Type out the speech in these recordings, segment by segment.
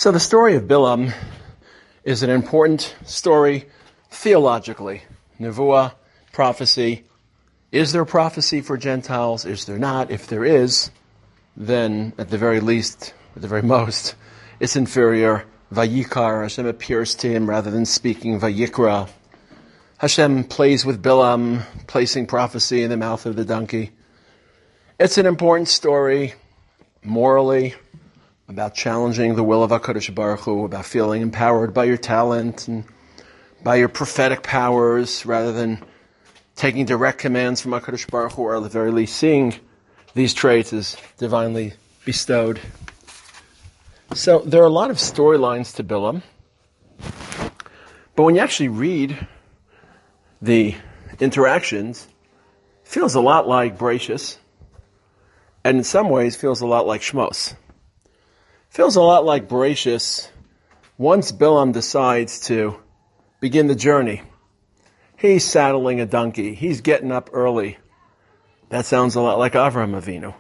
So the story of Bilam is an important story theologically. Nevuah, prophecy. Is there prophecy for Gentiles? Is there not? If there is, then at the very least, at the very most, it's inferior. Vayikar, Hashem appears to him rather than speaking Vayikra. Hashem plays with Bilam, placing prophecy in the mouth of the donkey. It's an important story, morally, about challenging the will of HaKadosh Baruch Hu, about feeling empowered by your talent and by your prophetic powers, rather than taking direct commands from HaKadosh Baruch Hu, or at the very least seeing these traits as divinely bestowed. So there are a lot of storylines to Bilam, but when you actually read the interactions, it feels a lot like Bereshis, and in some ways feels a lot like Shmos. Feels a lot like Bereshis. Once Bilam decides to begin the journey, he's saddling a donkey. He's getting up early. That sounds a lot like Avraham Avinu.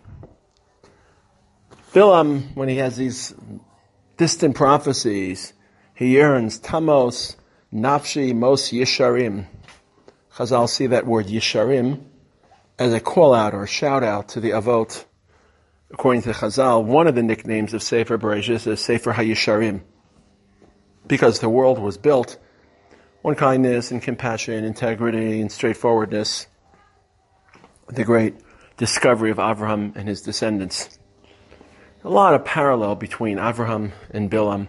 Bilam, when he has these distant prophecies, he yearns, Tamos, Nafshi, Mos Yesharim. Chazal see that word Yesharim as a call out or a shout out to the Avot. According to Chazal, one of the nicknames of Sefer Bereshis is Sefer HaYesharim, because the world was built on kindness and compassion, integrity and straightforwardness. The great discovery of Avraham and his descendants. A lot of parallel between Avraham and Bilam.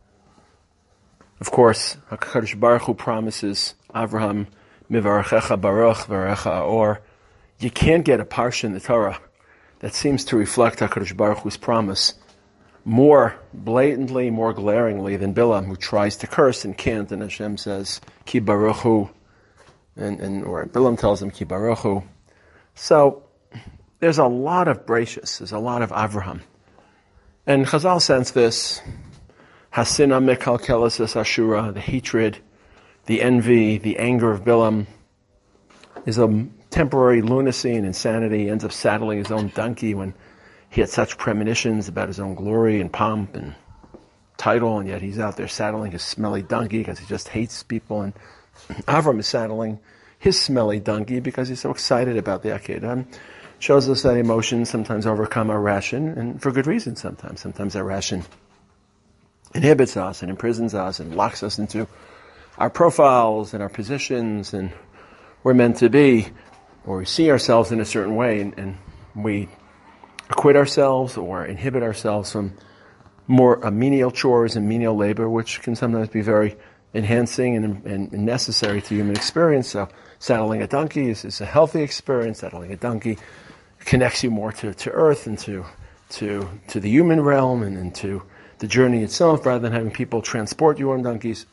Of course, HaKadosh Baruch Hu promises Avraham, Mivarechecha Baruch, Varecha Aor. You can't get a parsha in the Torah that seems to reflect HaKadosh Baruch Hu's promise more blatantly, more glaringly than Bilam, who tries to curse and can't, and Hashem says, Ki Baruch Hu, or Bilam tells him, Ki Baruch Hu. So, there's a lot of Bereshis, there's a lot of Avraham. And Chazal sense this, Hasina Mekalkelis es Ashura, the hatred, the envy, the anger of Bilam is a temporary lunacy and insanity. He ends up saddling his own donkey when he had such premonitions about his own glory and pomp and title, and yet he's out there saddling his smelly donkey because he just hates people. And Avram is saddling his smelly donkey because he's so excited about the Akedah. Shows us that emotions sometimes overcome our ration, and for good reason sometimes. Sometimes our ration inhibits us and imprisons us and locks us into our profiles and our positions, and we're meant to be, or we see ourselves in a certain way, and we acquit ourselves or inhibit ourselves from more menial chores and menial labor, which can sometimes be very enhancing and necessary to human experience. So saddling a donkey is a healthy experience. Saddling a donkey connects you more to earth and to the human realm and to the journey itself, rather than having people transport you on donkeys.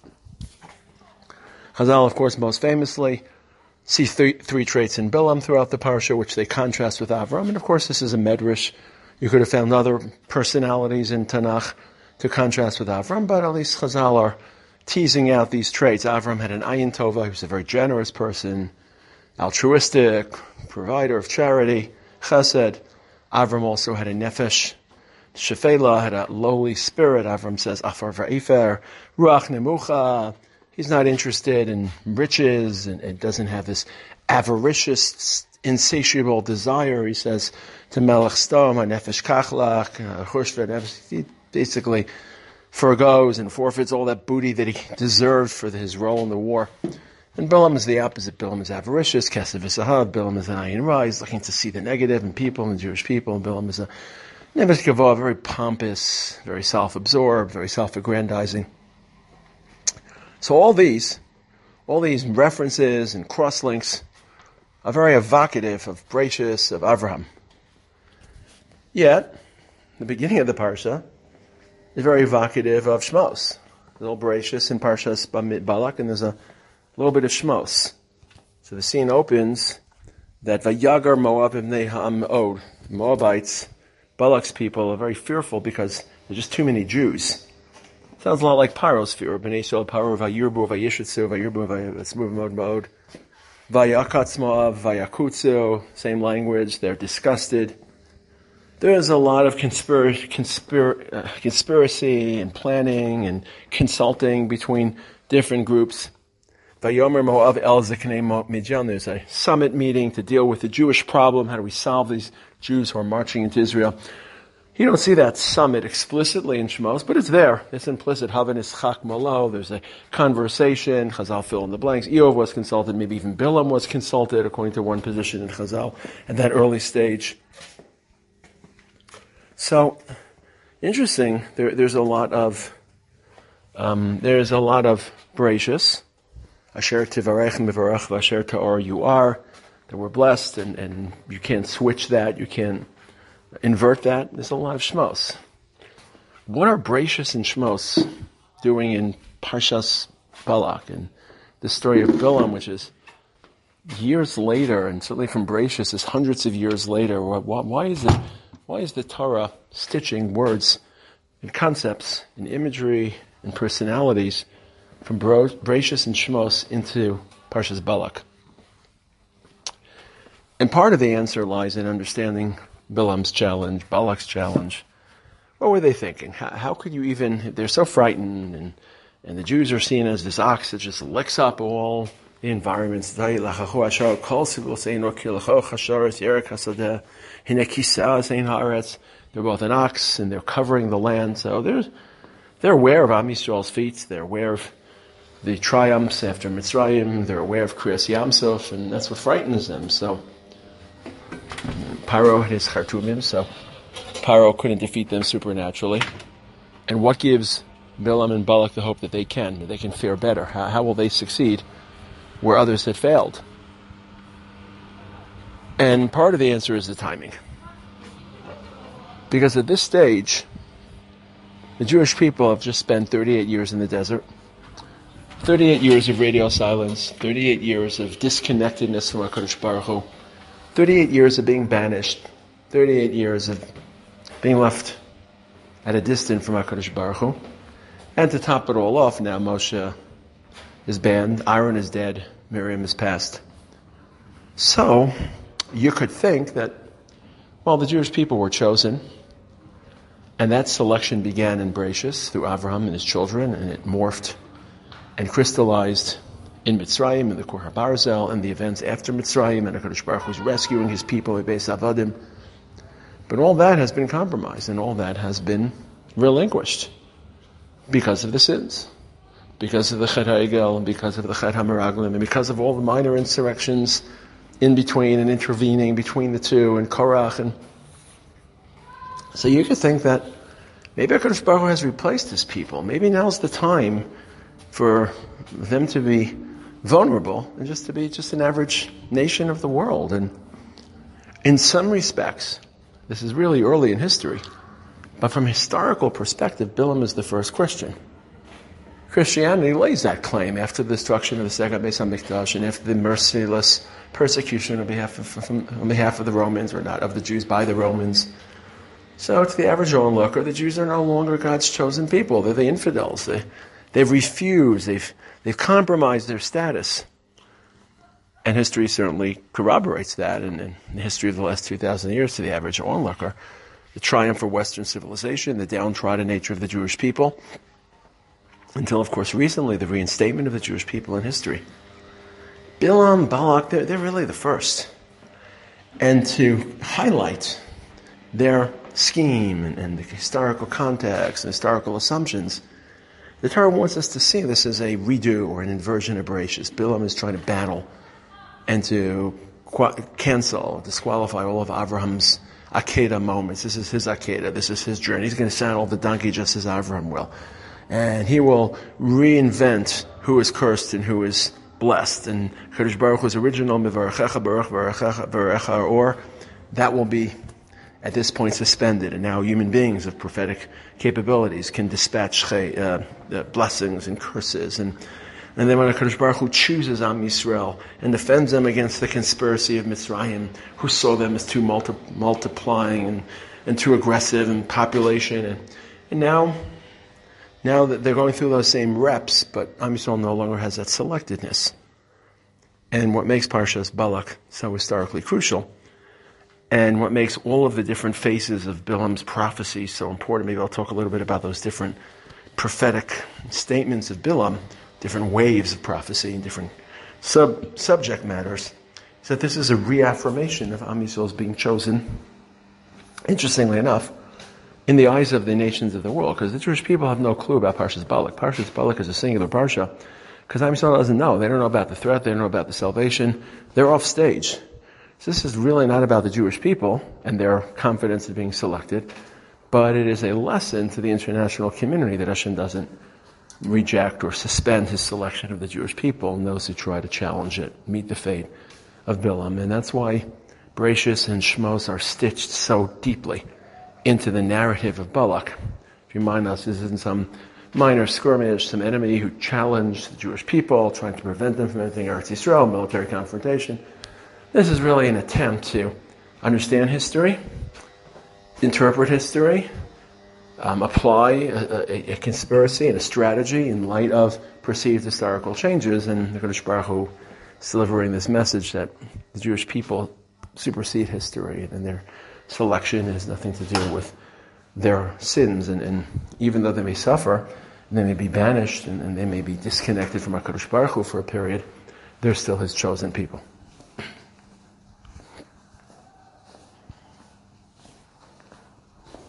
Chazal, of course, most famously see three traits in Bilam throughout the parsha, which they contrast with Avram. And of course, this is a medrash. You could have found other personalities in Tanakh to contrast with Avram, but at least Chazal are teasing out these traits. Avram had an ayin tova. He was a very generous person, altruistic, provider of charity, chesed. Avram also had a nefesh shefela, had a lowly spirit. Avram says, afar va'efer, ruach nemucha. He's not interested in riches and doesn't have this avaricious, insatiable desire. He says to Melech Stom, nefesh kachlach, he basically forgoes and forfeits all that booty that he deserved for his role in the war. And Bilam is the opposite. Bilam is avaricious, kesef v'sahav. Bilam is an ayin ra. He's looking to see the negative in people, in Jewish people. And Bilam is a nefesh kavod, very pompous, very self-absorbed, very self-aggrandizing. So all these references and cross-links are very evocative of Bereshis, of Avraham. Yet, the beginning of the parsha is very evocative of Shmos. There's a little Bereshis in Parshas Bamidbar, and there's a little bit of Shmos. So the scene opens that Vayagar Moab ibnei ha'amod, Moabites, Balak's people, are very fearful because there's just too many Jews. Sounds a lot like Paro's fear. B'nei Yisrael, Paro, Vayirbu, Vayishitzu, Vayirbu, Vayasmuv, Vayakatz Moab, Vayakutzu, same language. They're disgusted. there's a lot of conspiracy and planning and consulting between different groups. Vayomer Moav El Ziknei Midyan. There's a summit meeting to deal with the Jewish problem. How do we solve these Jews who are marching into Israel? You don't see that summit explicitly in Shmos, but it's there. It's implicit. Havan Ischak Molo. There's a conversation. Chazal fill in the blanks. Eov was consulted. Maybe even Bilam was consulted, according to one position in Chazal at that early stage. So, interesting. There's a lot of Bereshis. Asher Tivarech Mivarech Asher Ta'or. You are that we're blessed, and you can't switch that. You can't invert that. There's a lot of Shmos. What are Bereshis and Shmos doing in Parshas Balak and the story of Bilam, which is years later, and certainly from Bereshis is hundreds of years later? Why is the Torah stitching words and concepts and imagery and personalities from Bereshis and Shmos into Parshas Balak? And part of the answer lies in understanding Bilam's challenge, Balak's challenge. What were they thinking? How could you even, they're so frightened, and the Jews are seen as this ox that just licks up all the environments. They're both an ox, and they're covering the land. So they're aware of Am Yisrael's feats. They're aware of the triumphs after Mitzrayim. They're aware of Kriyas Yamsuf, and that's what frightens them. So Paro had his Chartumim, so Paro couldn't defeat them supernaturally. And what gives Bilam and Balak the hope that they can fare better? How will they succeed where others had failed? And part of the answer is the timing. Because at this stage, the Jewish people have just spent 38 years in the desert, 38 years of radio silence, 38 years of disconnectedness from HaKadosh Baruch Hu, 38 years of being banished, 38 years of being left at a distance from HaKadosh Baruch Hu. And to top it all off, now Moshe is banned, Aaron is dead, Miriam is passed. So, you could think that, well, the Jewish people were chosen, and that selection began in Bereshis through Avraham and his children, and it morphed and crystallized in Mitzrayim, in the Kor HaBarzel, and the events after Mitzrayim, and HaKadosh Baruch Hu was rescuing his people at Beis Avadim. But all that has been compromised, and all that has been relinquished because of the sins, because of the Chet HaEgel, and because of the Chet HaMeraglim, and because of all the minor insurrections in between and intervening between the two, and Korach. And so you could think that maybe HaKadosh Baruch Hu has replaced his people. Maybe now's the time for them to be vulnerable and just to be just an average nation of the world. And in some respects, this is really early in history, but from a historical perspective, Bilam is the first Christian. Christianity lays that claim after the destruction of the Second Beis HaMikdash and after the merciless persecution on behalf of the Romans, or not of the Jews, by the Romans. So to the average onlooker, the Jews are no longer God's chosen people. They're the infidels. They've refused. They've compromised their status. And history certainly corroborates that. And in the history of the last 2,000 years, to the average onlooker, the triumph of Western civilization, the downtrodden nature of the Jewish people, until, of course, recently, the reinstatement of the Jewish people in history. Bilam, Balak, they're really the first. And to highlight their scheme and the historical context and historical assumptions, the Torah wants us to see this as a redo or an inversion of Bereshis. Bilam is trying to battle and to cancel, disqualify all of Avraham's Akedah moments. This is his Akedah. This is his journey. He's going to saddle the donkey just as Avram will. And he will reinvent who is cursed and who is blessed. And Kadosh Baruch Hu's original Mivarechecha Baruch Varechecha, or that will be at this point suspended. And now human beings of prophetic capabilities can dispatch blessings and curses. And then when HaKadosh Baruch Hu chooses Am Yisrael and defends them against the conspiracy of Mitzrayim, who saw them as too multiplying and too aggressive in population. And now that they're going through those same reps, but Am Yisrael no longer has that selectedness. And what makes Parshas Balak so historically crucial, And what makes all of the different phases of Bilam's prophecy so important, maybe I'll talk a little bit about those different prophetic statements of Bilam, different waves of prophecy and different subject matters, is that this is a reaffirmation of Am Yisrael's being chosen, interestingly enough, in the eyes of the nations of the world, because the Jewish people have no clue about Parshas Balak. Parshas Balak is a singular parsha, because Am Yisrael doesn't know. They don't know about the threat, they don't know about the salvation. They're off stage. So this is really not about the Jewish people and their confidence in being selected, but it is a lesson to the international community that Hashem doesn't reject or suspend his selection of the Jewish people and those who try to challenge it, meet the fate of Bilam. And that's why Bereshis and Shmos are stitched so deeply into the narrative of Balak. If you remind us, this isn't some minor skirmish, some enemy who challenged the Jewish people, trying to prevent them from entering Eretz Yisrael, military confrontation. This is really an attempt to understand history, interpret history, apply a conspiracy and a strategy in light of perceived historical changes, and the Kodesh Baruch Hu is delivering this message that the Jewish people supersede history, and their selection has nothing to do with their sins, and even though they may suffer, and they may be banished, and they may be disconnected from HaKadosh Baruch Hu for a period, they're still his chosen people.